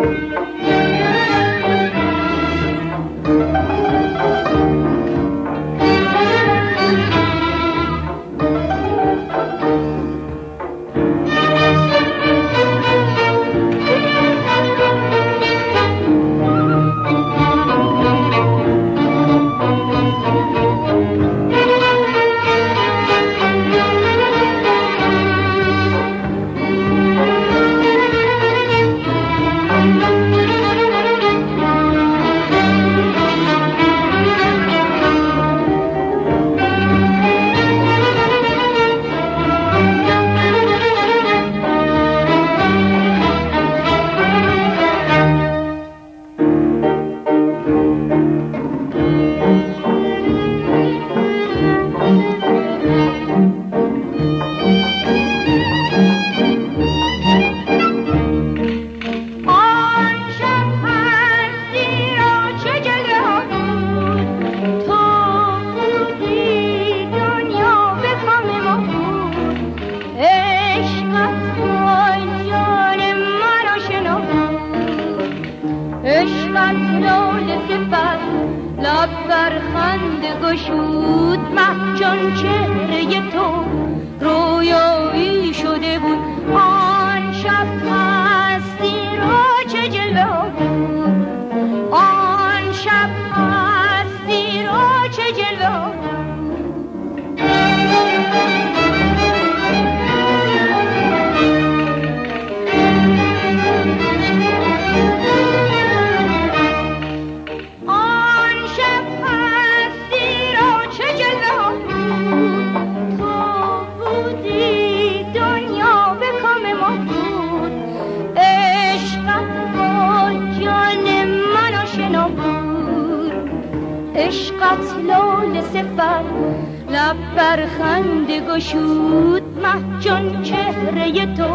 عشقت لاله صفت لب بر خنده گشود محجان چهره تو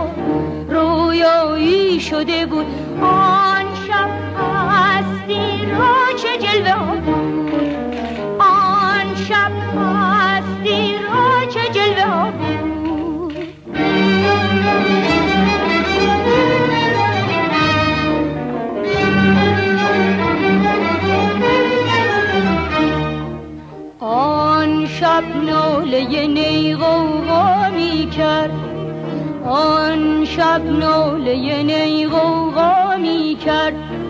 رویایی شده بود آن شب هستی را چه جلوه بود آن شب هستی را چه جلوه بود آن شب ناله نی غوغا می کرد آن شب ناله نی غوغا می کرد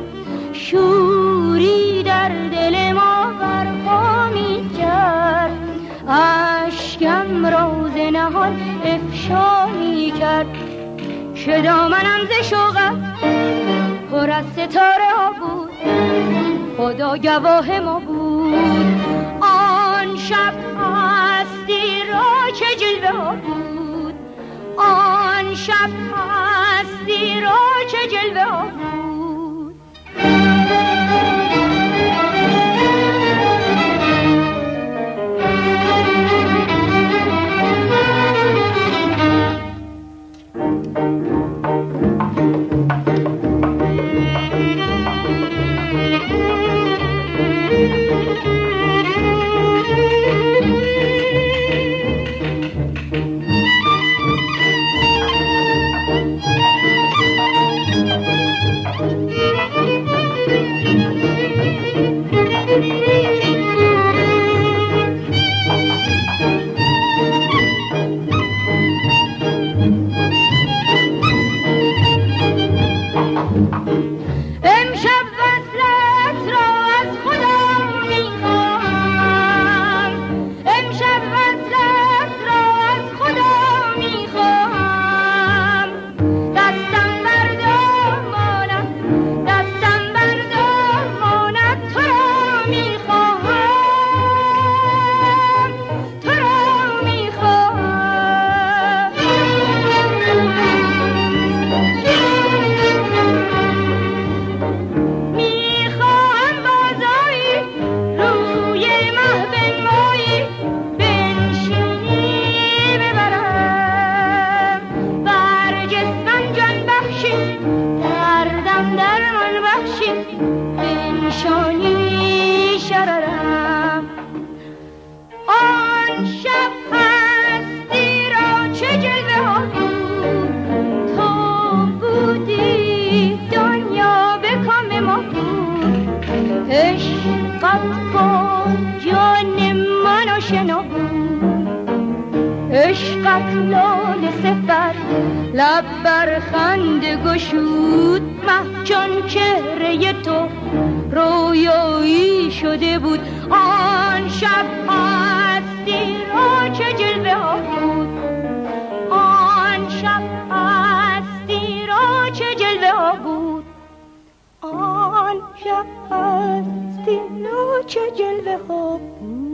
شوری در دل ما برپا می کرد اشکم راز نهان افشا می کرد که دامنم ز شوقت پر از ستاره ها بود خدا گواه ما بود آن شب هستی را چه جلوه ها بود آن شب هستی را چه جلوه ها بود خنده گشود مه چون چهره تو رویایی شده بود. آن شب هستی را چه جلوه ها بود، آن شب هستی را چه جلوه ها بود، آن شب هستی را چه جلوه ها بود.